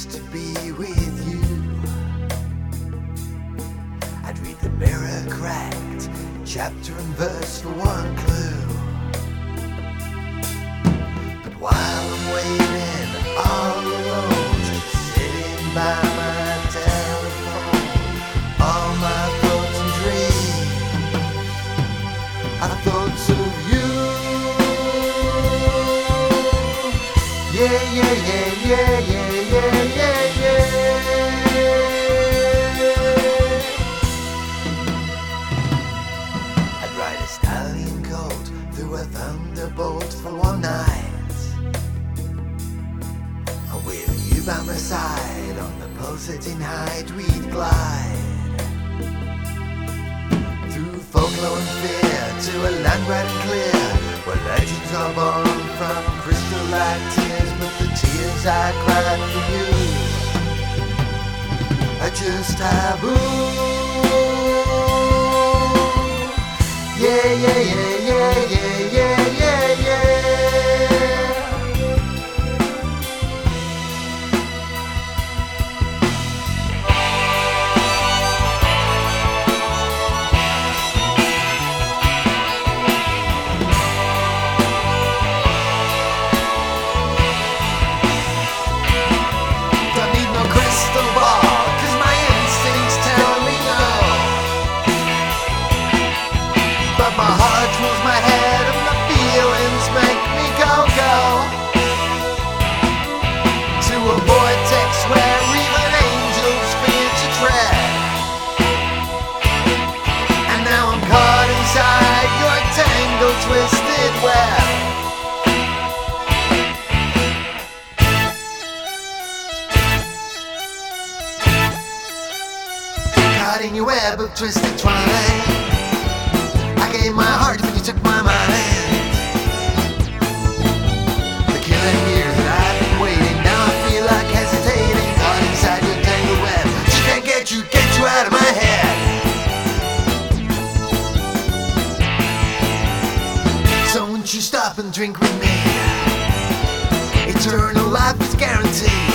to be with you. I'd read the Mirror cracked, chapter and verse for one clue. But while I'm waiting all alone, just sitting by my telephone, all my thoughts and dreams are thoughts of you. Yeah, yeah, yeah, yeah, yeah, yeah, yeah, yeah. I'd ride a stallion colt through a thunderbolt for one night, and with you by my side on the pulsating height we'd glide through folklore and fear to a land bright and clear, where legends are born from crystal like tears. But the tears I cried for you are just taboo. Yeah, yeah, yeah, yeah, yeah, yeah, yeah, yeah. My heart rules my head and my feelings make me go, go to a vortex where even angels fear to tread. And now I'm caught inside your tangled, twisted web. Caught in your web of twisted twine, I gave my heart when you took my mind. The killing years that I've been waiting, now I feel like hesitating. Caught inside your tangled web, she can't get you out of my head. So won't you stop and drink with me? Eternal life is guaranteed.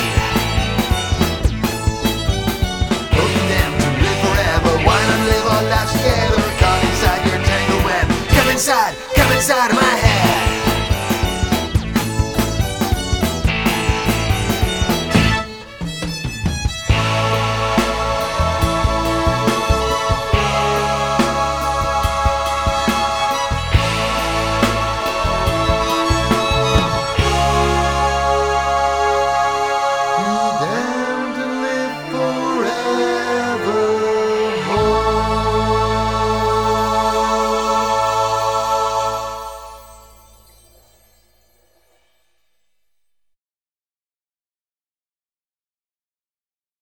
Hoping them to live forever. Why not live our lives together? Caught inside your come inside of my head.